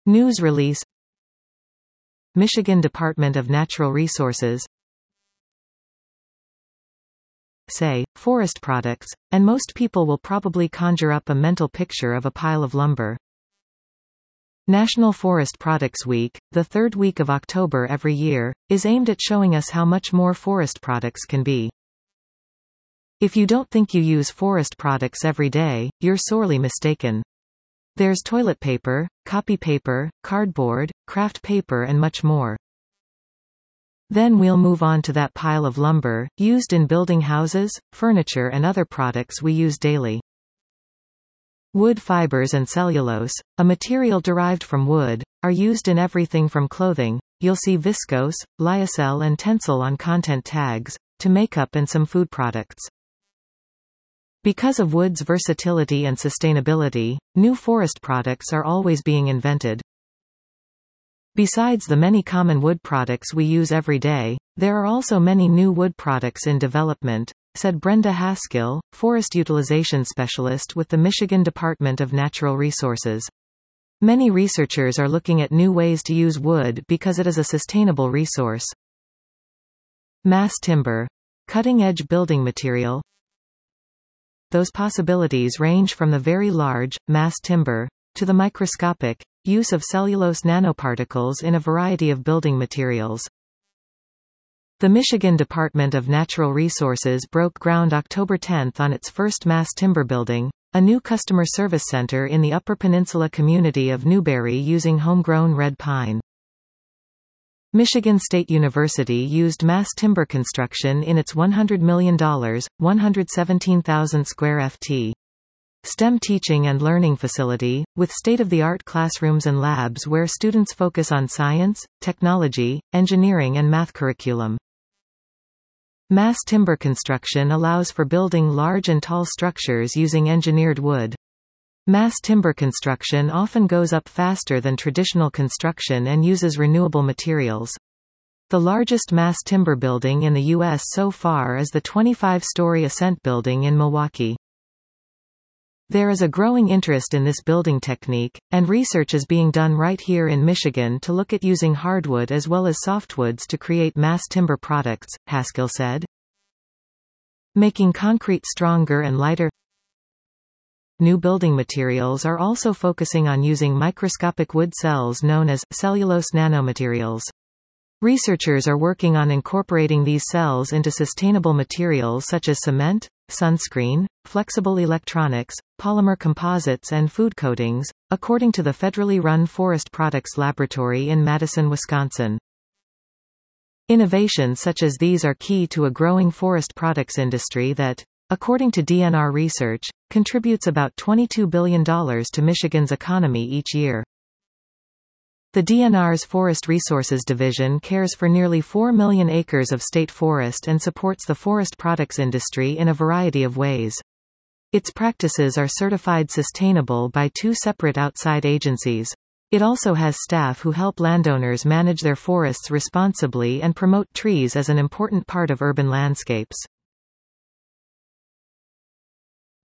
News release. Michigan Department of Natural Resources say, forest products, and most people will probably conjure up a mental picture of a pile of lumber. National Forest Products Week, the third week of October every year, is aimed at showing us how much more forest products can be. If you don't think you use forest products every day, you're sorely mistaken. There's toilet paper, copy paper, cardboard, craft paper and much more. Then we'll move on to that pile of lumber, used in building houses, furniture and other products we use daily. Wood fibers and cellulose, a material derived from wood, are used in everything from clothing, you'll see viscose, lyocell and tensile on content tags, to makeup and some food products. Because of wood's versatility and sustainability, new forest products are always being invented. Besides the many common wood products we use every day, there are also many new wood products in development, said Brenda Haskill, forest utilization specialist with the Michigan Department of Natural Resources. Many researchers are looking at new ways to use wood because it is a sustainable resource. Mass timber. Cutting-edge building material. Those possibilities range from the very large, mass timber, to the microscopic, use of cellulose nanoparticles in a variety of building materials. The Michigan Department of Natural Resources broke ground October 10 on its first mass timber building, a new customer service center in the Upper Peninsula community of Newberry using homegrown red pine. Michigan State University used mass timber construction in its $100 million, 117,000 square ft. STEM teaching and learning facility, with state-of-the-art classrooms and labs where students focus on science, technology, engineering and math curriculum. Mass timber construction allows for building large and tall structures using engineered wood. Mass timber construction often goes up faster than traditional construction and uses renewable materials. The largest mass timber building in the U.S. so far is the 25-story Ascent building in Milwaukee. There is a growing interest in this building technique, and research is being done right here in Michigan to look at using hardwood as well as softwoods to create mass timber products, Haskill said. Making concrete stronger and lighter. New building materials are also focusing on using microscopic wood cells known as cellulose nanomaterials. Researchers are working on incorporating these cells into sustainable materials such as cement, sunscreen, flexible electronics, polymer composites and food coatings, according to the federally run Forest Products Laboratory in Madison, Wisconsin. Innovations such as these are key to a growing forest products industry that, according to DNR research, contributes about $22 billion to Michigan's economy each year. The DNR's Forest Resources Division cares for nearly 4 million acres of state forest and supports the forest products industry in a variety of ways. Its practices are certified sustainable by 2 separate outside agencies. It also has staff who help landowners manage their forests responsibly and promote trees as an important part of urban landscapes.